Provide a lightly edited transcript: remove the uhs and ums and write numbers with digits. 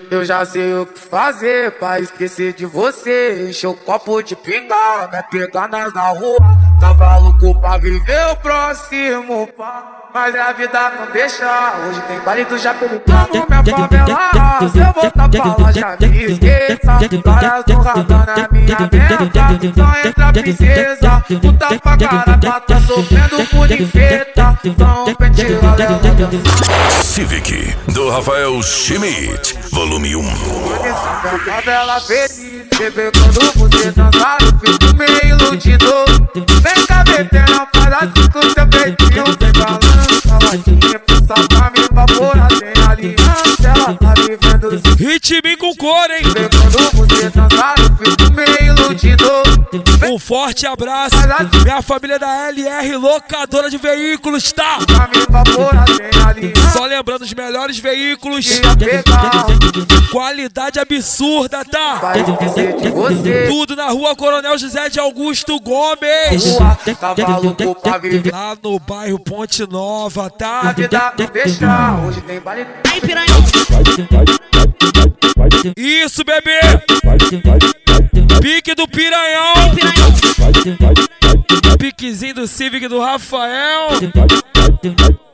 Eu já sei o que fazer pra esquecer de você. Encher o copo de pinga, me pegar nas na rua. Tava louco pra viver o próximo, mas a vida não deixa. Hoje tem baile do Japão, como minha favela. Se eu voltar pra lá, já me esqueça. Várias do radar na minha meta. Só entra princesa, puta pra caramba. Tá sofrendo por infeta. Só um penteiro leva. Civic, do Rafael Schmidt, volume 1. Minha favela feliz, bebê, quando você dançar, eu fico meio iludido. Vem cá, bebê, não faz assim com seu peitinho. Vem falando, saladinha, pensa pra me evaporar. Sem aliança, ela tá vivendo ritminho com cor, hein? Bebê, quando você dançar, eu fico meio iludido. Um forte abraço, minha família da LR Locadora de Veículos, tá? Pra me evaporar, sem aliança. Só lembrando os melhores veículos, qualidade absurda, tá? Vai esquecer de você. Tudo na rua Coronel José de Augusto Gomes, Tava louco pra viver. lá no bairro Ponte Nova, A tá? vida não deixa. Hoje tem baile. Aí, piranhão. Isso, bebê! Pique do Piranhão, Aí, piranhão. piquezinho do Civic do Rafael.